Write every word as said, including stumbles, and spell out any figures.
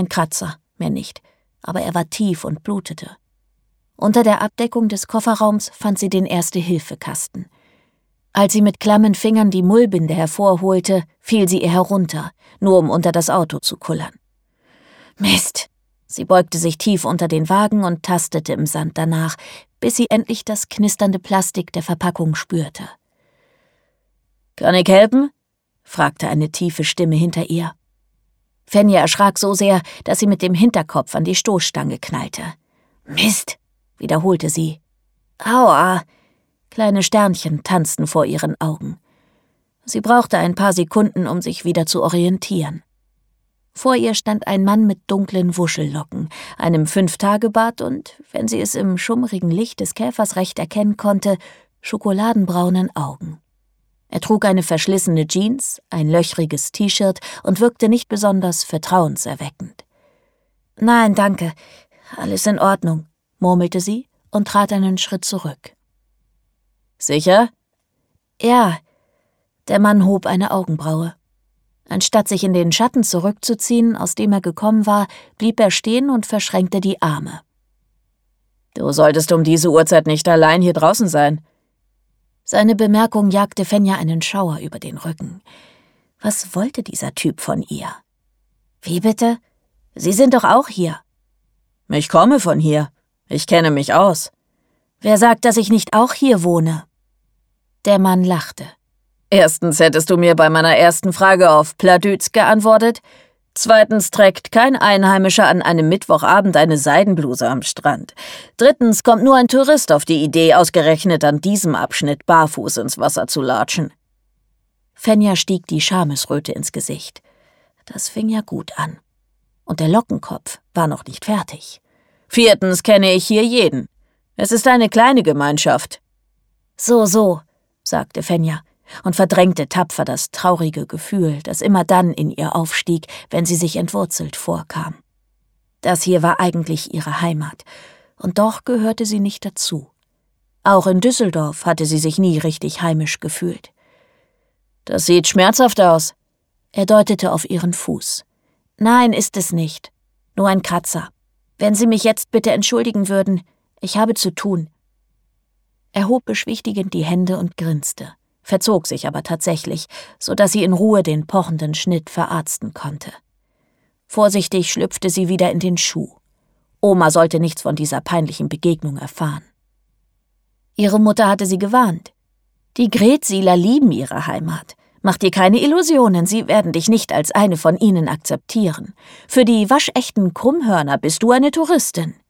Ein Kratzer, mehr nicht, aber er war tief und blutete. Unter der Abdeckung des Kofferraums fand sie den Erste-Hilfe-Kasten. Als sie mit klammen Fingern die Mullbinde hervorholte, fiel sie ihr herunter, nur um unter das Auto zu kullern. Mist! Sie beugte sich tief unter den Wagen und tastete im Sand danach, bis sie endlich das knisternde Plastik der Verpackung spürte. »Kann ich helfen?« fragte eine tiefe Stimme hinter ihr. Fenja erschrak so sehr, dass sie mit dem Hinterkopf an die Stoßstange knallte. »Mist«, wiederholte sie. »Aua«, kleine Sternchen tanzten vor ihren Augen. Sie brauchte ein paar Sekunden, um sich wieder zu orientieren. Vor ihr stand ein Mann mit dunklen Wuschellocken, einem Fünftagebart und, wenn sie es im schummrigen Licht des Käfers recht erkennen konnte, schokoladenbraunen Augen. Er trug eine verschlissene Jeans, ein löchriges T-Shirt und wirkte nicht besonders vertrauenserweckend. »Nein, danke, alles in Ordnung«, murmelte sie und trat einen Schritt zurück. »Sicher?« »Ja.« Der Mann hob eine Augenbraue. Anstatt sich in den Schatten zurückzuziehen, aus dem er gekommen war, blieb er stehen und verschränkte die Arme. »Du solltest um diese Uhrzeit nicht allein hier draußen sein.« Seine Bemerkung jagte Fenja einen Schauer über den Rücken. Was wollte dieser Typ von ihr? »Wie bitte? Sie sind doch auch hier.« »Ich komme von hier. Ich kenne mich aus.« »Wer sagt, dass ich nicht auch hier wohne?« Der Mann lachte. »Erstens hättest du mir bei meiner ersten Frage auf Pladütz geantwortet. Zweitens trägt kein Einheimischer an einem Mittwochabend eine Seidenbluse am Strand. Drittens kommt nur ein Tourist auf die Idee, ausgerechnet an diesem Abschnitt barfuß ins Wasser zu latschen.« Fenja stieg die Schamesröte ins Gesicht. Das fing ja gut an. Und der Lockenkopf war noch nicht fertig. »Viertens kenne ich hier jeden. Es ist eine kleine Gemeinschaft.« »So, so«, sagte Fenja und verdrängte tapfer das traurige Gefühl, das immer dann in ihr aufstieg, wenn sie sich entwurzelt vorkam. Das hier war eigentlich ihre Heimat, und doch gehörte sie nicht dazu. Auch in Düsseldorf hatte sie sich nie richtig heimisch gefühlt. »Das sieht schmerzhaft aus.« Er deutete auf ihren Fuß. »Nein, ist es nicht. Nur ein Kratzer. Wenn Sie mich jetzt bitte entschuldigen würden, ich habe zu tun.« Er hob beschwichtigend die Hände und grinste, verzog sich aber tatsächlich, so dass sie in Ruhe den pochenden Schnitt verarzten konnte. Vorsichtig schlüpfte sie wieder in den Schuh. Oma sollte nichts von dieser peinlichen Begegnung erfahren. Ihre Mutter hatte sie gewarnt. »Die Gretsiler lieben ihre Heimat. Mach dir keine Illusionen, sie werden dich nicht als eine von ihnen akzeptieren. Für die waschechten Krummhörner bist du eine Touristin.«